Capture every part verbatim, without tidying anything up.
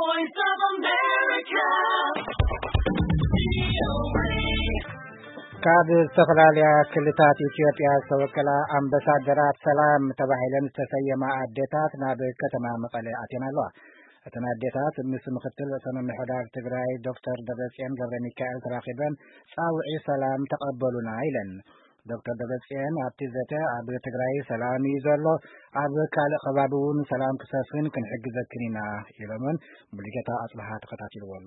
Voice of America. ካብ ዝተፈላለዩ ክልላት ኢትዮጵያ ዝተወከላ ኣምባሳደራት ሰላም ተባሂለን ዝተሰየማ ኣዴታት ናብ ከተማ መቐለ ኣትየን ኣለዋ። እተን ኣዴታት ምስ ምክትል ርእሰ ምምሕዳር ትግራይ ዶክተር ደብረጽዮን ገብረ ሚካኤል ተራኺበን ጻውዒ ሰላም ተቐበሉና ኢለን። ዶክተር ደብረጽዮን ኣብቲ ዘተ ኣብ ትግራይ ሰላም እዩ ዘሎ፣ ኣብ ካልእ ከባቢ እውን ሰላም ክሰፍን ክንሕግዘክን ኢና ኢሎምን ሙሉጌታ ኣጽብሃ ተኸታቲልዎ ኣሎ።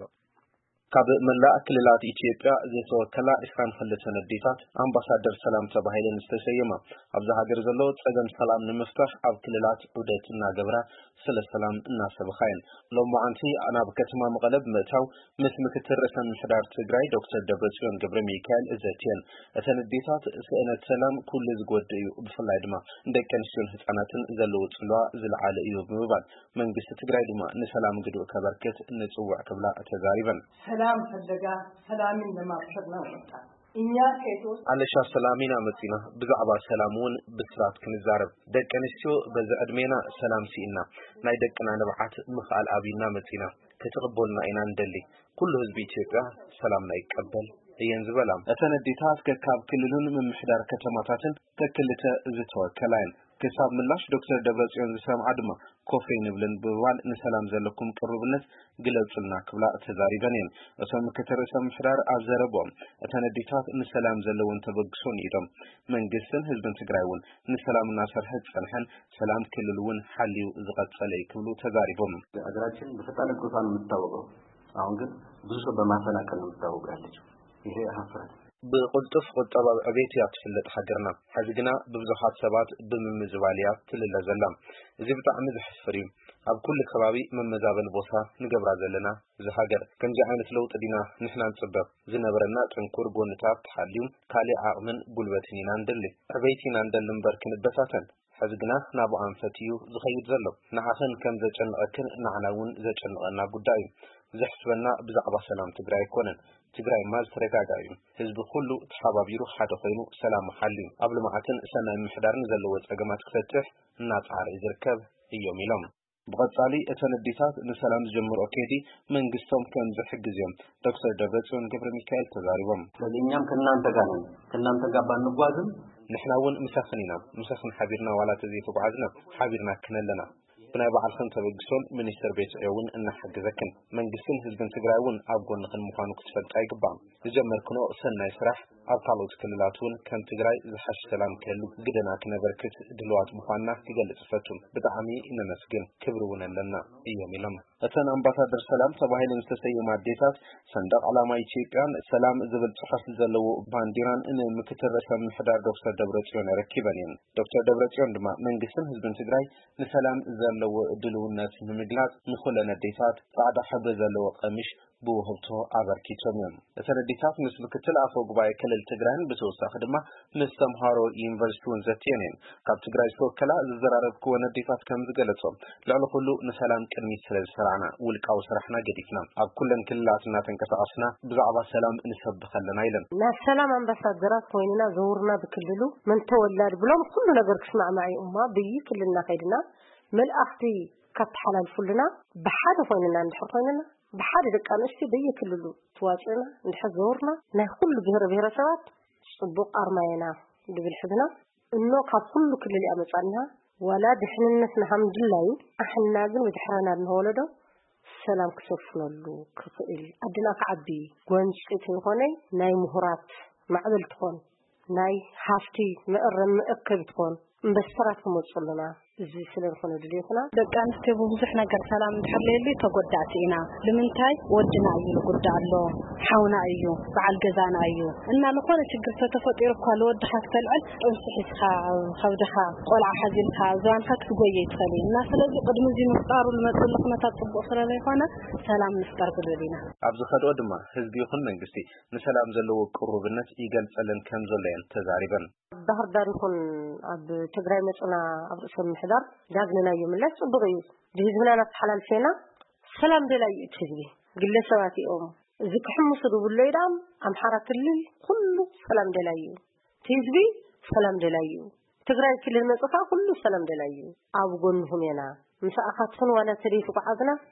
ካብ መላእ ክልላት ኢትዮጵያ ዝተወከላ ዒስራን ክልተ ኣዴታት ኣምባሳደር ሰላም ተባሂለን ዝተሰየማ ኣብዚ ሃገር ዘሎ ጸገም ሰላም ንምፍታሕ ኣብ ክልላት ዑደት እናገብራ ስለ ሰላም እናሰብኻየን ሎማዓንቲ ናብ ከተማ መቐለ ብምእታው ምስ ምክትል ርእሰ ምምሕዳር ትግራይ ዶክተር ደብረጽዮን ገብረ ሚካኤል እዘትየን እተን ኣዴታት ስእነት ሰላም ኩሉ ዝጎድእ እዩ ብፍላይ ድማ ደቂ ኣንስትዮን ህጻናትን ዘለዎ ጽልዋ ዝለዓለ እዩ ብምባል መንግስቲ ትግራይ ድማ ንሰላም ግድኡ ከበርክት ንጽውዕ ክብላ ተዛሪበን ሰላም ፈለጋ ሰላምን ለማብሰር ነው ወጣ እኛ ሴቶች አለሻ ሰላሚና መጽና ብዛዕባ ሰላሙን ብስራት ክንዛረብ ደቂ ኣንስትዮ በዚ ዕድሜና ሰላም ሲኢና ናይ ደቅና ንብዓት ምኽኣል አቢና መጽና ከተቀበልና ኢና እንደሊ ኩሉ ህዝቢ ኢትዮጵያ ሰላምና ይቀበል እየን ዝበላም እተን ኣዴታት ከካብ ክልሉን ምምሕዳር ከተማታትን ተክልተ ዝተወከላን ከሳብ ምላሽ ዶክተር ደብረጽዮን ዝሰምዓ ድማ ኮፌ ንብልን ብባል ንሰላም ዘለኩም ቅርብነት ግለጽልና ክብላ ተዛሪበን እቶም ምክትል ርእሰ ምምሕዳር ኣዘረቦም እተን ኣዴታት ንሰላም ዘለውን ተበግሶን ኢዶም መንግስትን ህዝብን ትግራይውን ንሰላምና ሰርሐት ጸንሐን ሰላም ክልሉውን ሓልዩ ዝቀጸለ ክብሉ ተዛሪቦም አገራችን በፈጣን ቁጣን የምትታወቀው አሁን ግን ብዙ ሰው በማፈናቀል ነው የምትታወቀው ያለችው ይሄ ሀፍረት ብቁልጥፍ ቁጠባ ዕቤት ያትፍለጥ ሀገርና ሐዝግና በብዙሓት ሰባት በመምዝባልያ ትልለ ዘላም እዚ ብጣዕሚ ዝሕፍር እዩ ኣብ ኩሉ ከባቢ መመዛበል ቦታ ንገብራ ዘለና እዚ ሀገር ከምዚ ዓይነት ለውጥ ዲና ንሕና ንጽበብ ዝነበረና ጥንኩር ጎንታት ተሓልዩ ካልእ ዓቕምን ጉልበትን ኢና እንደሊ ዕቤትና እንደሊ እምበር ክንበታተን ሐዝግና ናብ አንፈትዩ ዝኸይድ ዘሎ ንዓኸን ከም ዘጨንቀክን ንዓናውን ዘጨንቀና ጉዳይ ዘሕስበና ብዛዕባ ሰላም ትግራይ ኮነን ትግራይ ማዝ ተረጋጋዩ ህዝብ ሁሉ ተሓባቢሩ ሓደ ኮይኑ ሰላም ሓልዩ ኣብ ልማዓትን ሰናይ ምሕዳርን ዘለዎ ጸገማት ክፈትሕ እናጻዕረ ይርከብ እዮም ኢሎም በቀጻሊ እተን ኣዴታት ንሰላም ዝጀምሮ ከዲ መንግስቶም ከም ዝሕግዝዮም ዶክተር ደብረጽዮን ገብረ ሚካኤል ተዛሪቦም ስለኛም ከናንተ ጋር ነን ከናንተ ጋር ባንጓዝም ንሕናውን ምሰኽኒና ምሰኽን ሓቢርና ዋላ ተዘይተጓዓዝና ሓቢርና ክነለና ብናይ ባዓልኽን ተበግሶን ሚኒስትር ቤት ዕዮውን እናሕግዘክን መንግስትን ህዝብን ትግራይውን ኣብ ጎንኽን ምዃኑ ክትፈልጣ ይግባእ ዝጀመርክኖ ሰናይ ስራሕ ኣብ ካልኦት ክልላትን ከም ትግራይ ዝሓሽ ሰላም ክህሉ ግደና ክነበርክት ድልዋት ምዃንና ክገልጽ ፈቱም ብጣዕሚ ነመስግን ክብሪ እውን ኣለና እዮም ኢሎም እተን ኣምባሳደር ሰላም ተባሂለን ዝተሰየማ ኣዴታት ሰንደቅ ዓላማ ኢትዮጵያን ሰላም ዝብል ጽሑፍ ዘለዎ ባንዲራን ንምክትል ርእሰ ምምሕዳር ዶክተር ደብረጽዮን ረኪበን እየን ዶክተር ደብረጽዮን ድማ መንግስትን ህዝብን ትግራይ ንሰላም ዘለዎ ድልውነት ንምግላጽ ንኹለን ኣዴታት ጻዕዳ ሕብሪ ዘለዎ ቀሚሽ ብውህብቶ ኣበርኪቶም እዮም እተን ኣዴታት ምስ ምክትል ኣፈ ጉባኤ ክልል ትግራይን ብተወሳኺ ድማ ምስ ተምሃሮ ዩኒቨርሲቲውን ዘትየን እየን ካብ ትግራይ ዝተወከላ ዝዘራረብክወን ኣዴታት ከም ዝገለጾም ልዕሊ ኩሉ ንሰላም ቅድሚት ስለ ዝሰርዓና ውልቃዊ ስራሕና ገዲፍና ኣብ ኩለን ክልላት እናተንቀሳቐስና ብዛዕባ ሰላም እንሰብኽ ኣለና ኢለን ናይ ሰላም ኣምባሳደራት ኮይንና ዘውርና ብክልሉ መን ተወላድ ብሎም ኩሉ ነገር ክስማዕማዕ እማ ብይ ክልልና ከይድና መልእኽቲ ከተሓላልፉልና ብሓደ ኮይንና እንድሕር ኮይንና بحد دقة نشتي بيه كللو تواجهنا نحزورنا ناخل بهر بهر سوات صبوق أرمينا بالحدنا إنه كل كل اللي أمسنا ولا دحين الناس الحمد لله إحنا نازل ودحرنا بنهولده سلام كسفنا له كفئل أدنى كعبي قنش تنخوني ناي مهرات معدل تكون ناي حافتي مقرم مقب تكون مبسرات كموصلنا زي سلام خنا دليتنا دقان ستبو بزح ነገር ሰላም ድሕርለሊ ተጎዳዕቲና ለምንታይ ወድና እዩ ጉዳሎ ሓውና እዩ በዓል ገዛና እዩ እና ለኾነ ችግር ተተፈጠረ እኮ ለወድኻ ከተልዕል ጥንስሕካ ከብድኻ ቆልዓ ሓዚልካ ዛንካ ክትጎየ ይትኸሊ እና ስለዚ ቅድሚ እዚ መፍጣሩ ለመጽል ኩነታት ጽቡቕ ስለለ ይኾነ ሰላም ንፍጠር ብለሊና ኣብዚ ኸድኦ ድማ ህዝቢ ይኹን መንግስቲ ንሰላም ዘለዎ ቅርብነት ይገልጸልን ከም ዘሎየን ተዛሪበን ባህር ዳር ይኹን ኣብ ትግራይ መጽና ኣብ ርእሰ ምሕዳር ዳግነና ይምለስ ጽቡቕ እዩ ህዝብና ተሓላልፈና ሰላም ደላይ ትህዝቢ ግለሰባት እዮም እዚ ክሕምሱ ብሎ ይዳም ኣምሓራ ክልል ኩሉ ሰላም ደላይ ትህዝቢ ሰላም ደላይ ትግራይ ክልል መጽፋ ኩሉ ሰላም ደላይ ኣብ ጎንሁም የና مساء خاتون ولا تريد قعدنا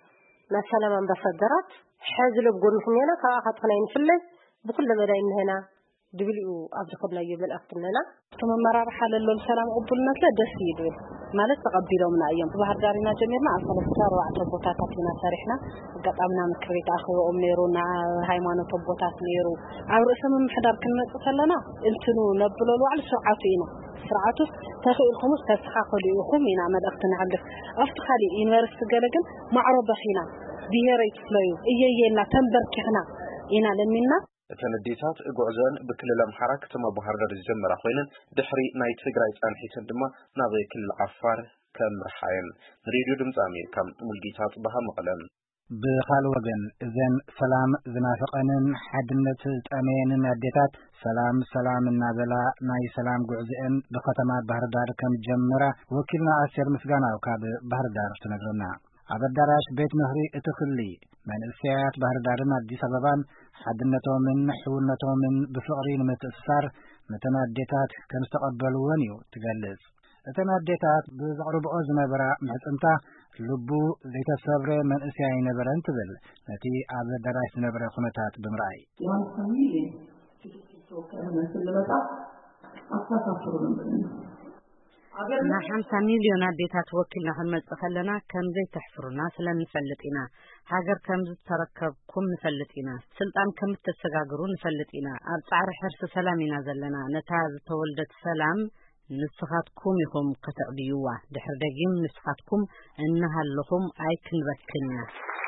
مثلا أمباسادرات حازل بقولكم أنا كأخذ خلين فلة بكل مداين هنا دبليو أبدخلنا يبل أختنا ثم مرار حال السلام قبلنا لا دسيدو ማለት ተቀቢለው ምን አየም ባህር ዳርና ጀመርና አልፈለስታሩ አጥቦታታትና ታሪክና ገጣምና ምክሬት አخو ኦሜሮና ሃይማኖት ቦታት ኔሩ አብረሰም ምሕዳር ክንመጽፈለና እንትኑ ነብለሉ አል ስርዓቱና ስርዓቱ ተخيلكم ተስኻኸሉ ይኹም ኢና መድእክትና ዓልፍ አፍትኻሊ ዩኒቨርሲቲ ገለግን ማዕረበኺና ብሄረይት ፍለዩ እየየና ተንበርኪኽና ኢና ለሚና ተነዲታት ጉዕዘን በክልል አምሓራ ከተማ ባህር ዳር ጀመራ ኮይነን ድሕሪ ናይ ትግራይ ጻንሒትን ድማ ናብ ክልል ዓፋር ከምርሓየን ሬድዮ ድምጽ አሜሪካ ሙልጊታት በሃመቀለም بخال وجن إذن سلام زنافقنن حدنت أمينن أديتات سلام سلام النابلا ناي سلام جعزئن بختمات بحر دار كم جمرة وكلنا أسير مسجانا وكاب بحر دار تنقلنا عبد دراش بيت مهري اتخلي من السيات بحر دارنا دي سببان حدنتو من حونتو من بفقرين متأثر متنا أديتات كمستقبلوا ونيو تجلس أتنا أديتات بزعرب أوزنا برا محتمتا لبو زيت الصبر من أسياء نبرا انتبل نتي عبد دراش نبرا خنتات بمرأي يوم خميلي تشتو كان مسلمتا أصفافرون نا خمسة مليون أديتات وكلنا هالمتخلنا كم زي تحفرنا سلام نفلتنا هاجر كم زي تركبكم نفلتنا سلطان كم تتسجاجرون نفلتنا أبصار حرس سلامنا زلنا نتاز تولدت سلام نسخاتكم يهم كتقديوا دحر دقيم نسخاتكم إنها لهم أيكن بكنا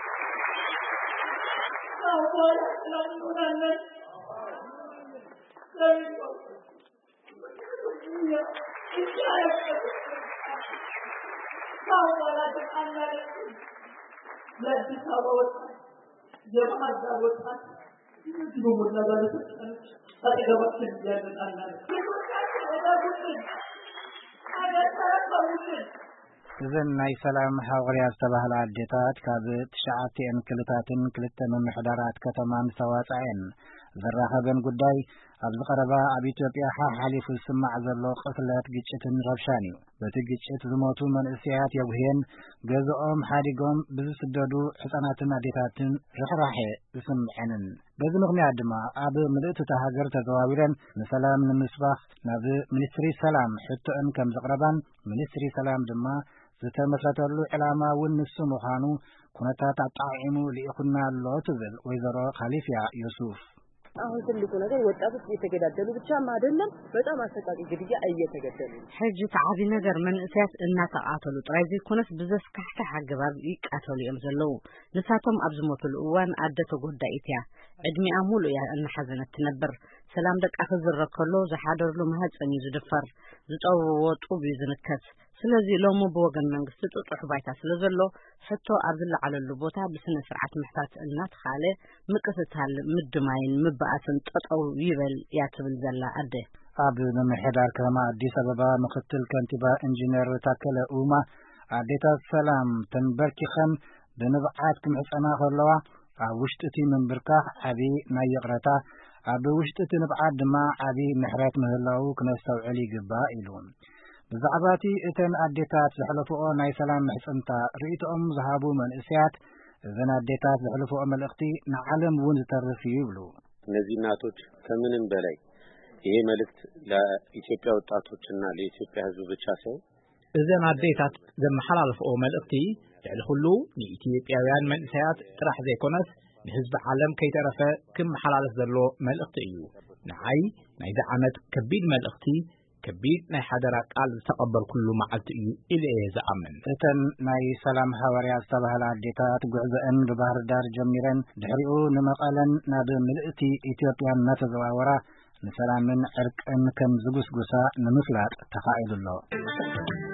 إذن ناي سلام حاوري استبهل عديتات كابت شعاتي ان كلتاتن كلت من محدارات كتمان سواتعين ذراخبن قداي أبز قربا أبي توبيا حالي في السماع زلو قتلات جيتشتن ربشانيو بتجيتشت زموتو من إسيات يوهين جزءهم حاليقهم بزس الدودو حساناتن عديتاتن رحراحي بسمعنن بزن اغني عدما أبو ملئت تهاجر تزواويرن نسلام نمسباح نبي منستري سلام حتو ان كم زقربان منستري سلام دما زتمسرتلو علامة والنسو مخانو كنتا تعطعينو لإخنا اللو تزل ويزرو خليفيا يوسف አሁን ትልቁ ነገር ወጣቶች እየተገዳደሉ ብቻ አይደለም በጣም አሰቃቂ ግድያ እየተገደሉ ሕጂ ተዓቢ ነገር መንእሰያት እናተቃተሉ ጥራይ ዘይኮነስ ብዘስካሕተ ሓገባብ ይቃተሉ እዮም ዘለው ንሳቶም ኣብ ዝሞቱሉ እዋን ኣደ ተጎዳኢትያ ዕድሚኣ ሙሉእ እያ እናሓዘነት ትነብር ሰላም ደቃ ክዝረከሎ ዝሓደርሉ ማህፀን እዩ ዝድፈር ዝጠውዎ ጡብ እዩ ዝንከስ ስለዚ ሎሙ ብወገን መንግስቲ ጥጡሕ ባይታ ስለዘሎ ሕቶ ኣብ ዝለዓለሉ ቦታ ብስነ ስርዓት ምሕታት እናተኻለ ምቅስታል ምድማይን ምባኣትን ጠጠው ይበል ያትብል ዘላ ኣደ ኣብ ምሕዳር ከተማ አዲስ አበባ ምክትል ከንቲባ ኢንጂነር ታከለ ኡማ ኣዴታት ሰላም ተንበርኪኸን ብንብዓት ክምሕፀና ከለዋ ኣብ ውሽጢ እቲ ምንብርካኽ ዓብዪ ናይ ይቕረታ ኣብ ውሽጢ እቲ ንብዓት ድማ ዓብዪ ምሕረት ምህላው ክነስተውዕል ይግባእ ኢሉ ብዛዕባ እቲ እተን ኣዴታት ዘሕለፍኦ ናይ ሰላም ምሕፅንታ ርእይቶኦም ዝሃቡ መንእሰያት እዘን ኣዴታት ዘሕለፍኦ መልእኽቲ ንዓለም እውን ዝተርፍ እዩ ይብሉ እነዚህ እናቶች ከምንም በላይ ይሄ መልእክት ለኢትዮጵያ ወጣቶችና ለኢትዮጵያ ሕዝብ ብቻ ሳይሆን እዘን ኣዴታት ዘመሓላልፍኦ መልእኽቲ ልዕሊ ኩሉ ንኢትዮጵያውያን መንእሰያት ጥራሕ ዘይኮነስ ንህዝቢ ዓለም ከይተረፈ ክመሓላለፍ ዘሎ መልእኽቲ እዩ ንዓይ ናይዚ ዓመት ከቢድ መልእኽቲ كبير ناي حدرا قال تقبل كل معلت إلى زعمن إتن ناي سلام حواري استبهل عديتات جعزئن ببحر دار جميرن دحريو نمقالن ناب ملئتي إثيوبيا نتزواورا نسلام من عرق إن كم زقوس قسا نمفلات تقائد الله